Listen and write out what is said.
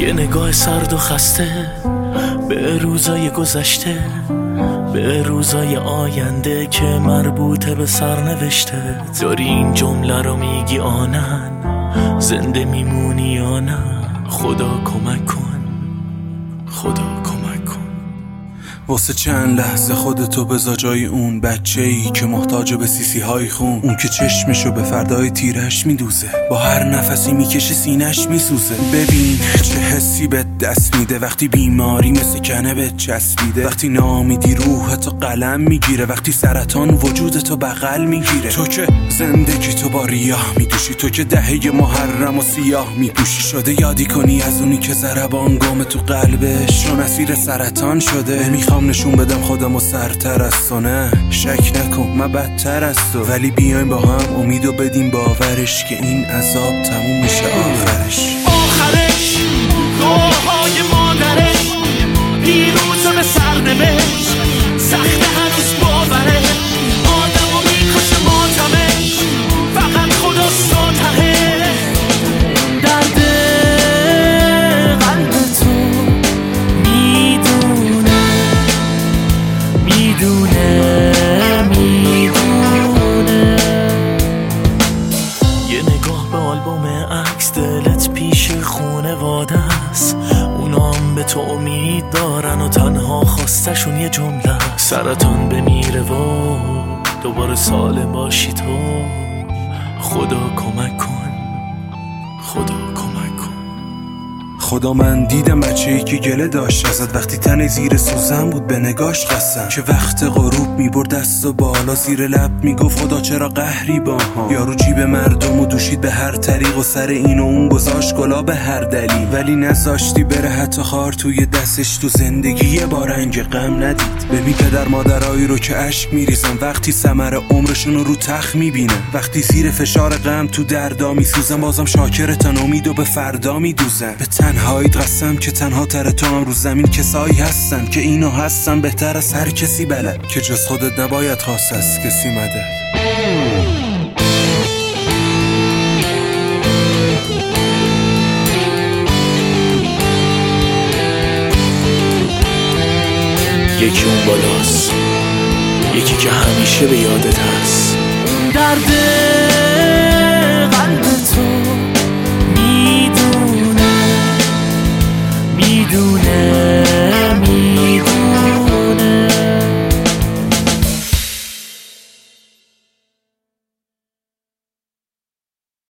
یه نگاه سرد و خسته به روزای گذشته، به روزای آینده که مربوطه به سرنوشته. داری این جمله رو میگی آنن زنده میمونی یا نه؟ خدا کمک کن، خدا کمک کن. واسه چند لحظه خودتو بذار جای اون بچه‌ای که محتاج به سیسی های خون، اون که چشمشو به فردای تیرش میدوزه، با هر نفسی میکشه سینش میسوزه. ببین چه حسی به دست میده وقتی بیماری مثل کنه به چسبیده، وقتی نامیدی روحتو قلم میگیره، وقتی سرطان وجودتو بغل میگیره. تو که زندگی تو با ریاه میدوشی، تو که دهه محرم و سیاه میپوشی، شده یادی کنی از اونی که ضربان گم تو قلبش رو اسیر سرطان شده. میخوام نشون بدم خودم و سرتر از تو، نه شک نکن من بدتر از تو، ولی بیایم با هم امیدو بدیم باورش که این عذاب تموم میشه آخرش. دعاهای مادرش پیروز به سرنوشت، سخت هنوز باوره آدمو میکشه ماتمش، فقط خداست و ته درد قلب تو میدونه یه نگاه به آلبوم عکس دلت پیش خونواده است، اونا هم به تو امید دارن و تنها خواستشون یه جمله، سرطان بمیره و دوباره سالم باشی تو. خدا کمک کن، خدا کمک کن. خدا من دیدم بچه‌ای که گله داشت ازت وقتی تن زیر سوزن بود، به نگاش قسم که وقت غروب میبرد دست و بالا زیر لب میگفت خدا چرا قهری باها. یارو جیب مردم و دوشید به هر طریق و سر این و اون گذاشت گلا به هر دلیل، ولی نذاشتی بره حتی خار توی دستش. تو زندگی یه بار رنگ غم ندید. ببین پدر مادرایی رو که اشک میریزن وقتی ثمر عمرشون رو تخت میبینن، وقتی زیر فشار غم تو دردا میسوزن، بازم شاکرتن امید و به فردا میدوزن. به تنهاییت قسم که تنها تر تو هم رو زمین کسایی هستن که اینو هستن بهتر از هر کسی بلد، که جز خودت نباید خواست از کسی مدد. یکی اون بالاست، یکی که همیشه به یادت هست. درد قلب تو میدونه